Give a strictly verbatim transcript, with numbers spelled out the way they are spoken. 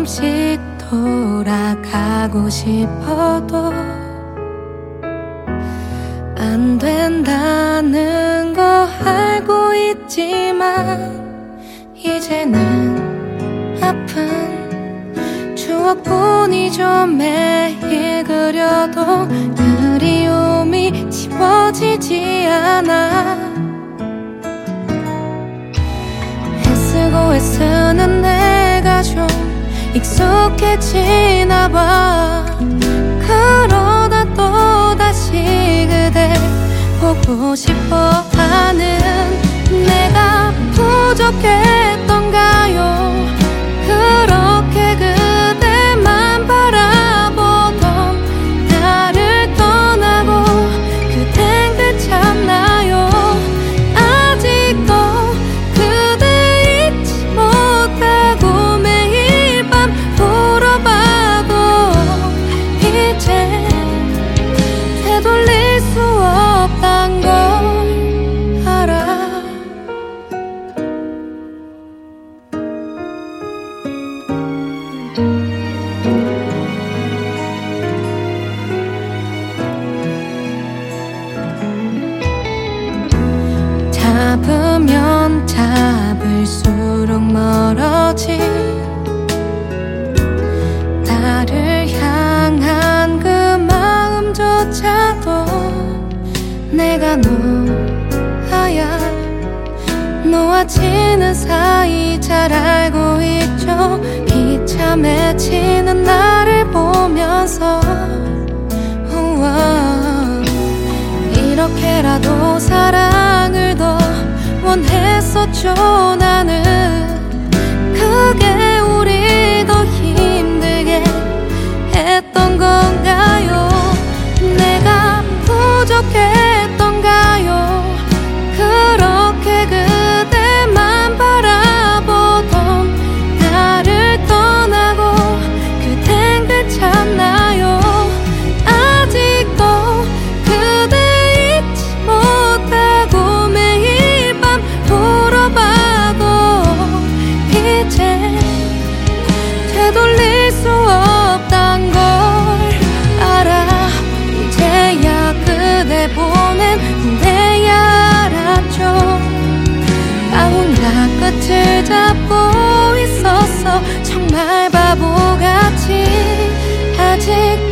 조금씩 돌아가고 싶어도 안 된다는 거 알고 있지만 이제는 아픈 추억뿐이죠. 매일 그려도 그리움이 지워지지 않아. 애쓰고 애쓰는 내가 좀 익숙해지나 봐. 그러다 또다시 그댈 보고 싶어 하는 내가 부족했던가요? 그렇게 그대만 바라보던 나를 떠나고 그댄 괜찮나요? 아직도 그대 잊지 못하고 매일 밤 울어봐도 이제 되돌릴 수 없단 걸 알아. 잡으면 잡을수록 멀어진 나를 향한 그 마음조차도 내가 놓아야 놓아지는 사이 잘 알고 있죠. 비참해지는 나를 보면서 우와, 이렇게라도 사랑을 더 원했었죠. 나는 그게 우리 더 힘들게 했던 건가요? 내가 부족했던가요? 그렇게 그대만 바라보던 나를 떠나고 그댄 괜찮나요? 아직도 그대 잊지 못하고 매일 밤 울어봐도 이제 되돌릴 수 없단 걸 알아. 이제야 그대 보낸 후회야 알았죠. 나 혼자 끝을 잡고 있었어. 정말 바보같이 아직